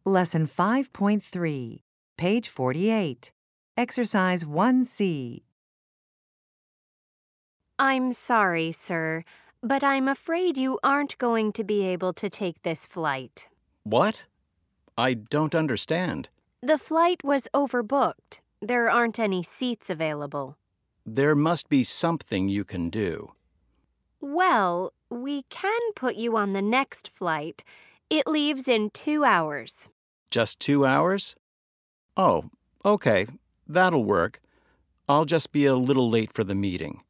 Lesson 5.3, page 48. Exercise 1C. I'm sorry, sir, but I'm afraid you aren't going to be able to take this flight. What? I don't understand. The flight was overbooked. There aren't any seats available. There must be something you can do. Well, we can put you on the next flight. It leaves in 2 hours. Just 2 hours? Oh, okay. That'll work. I'll just be a little late for the meeting.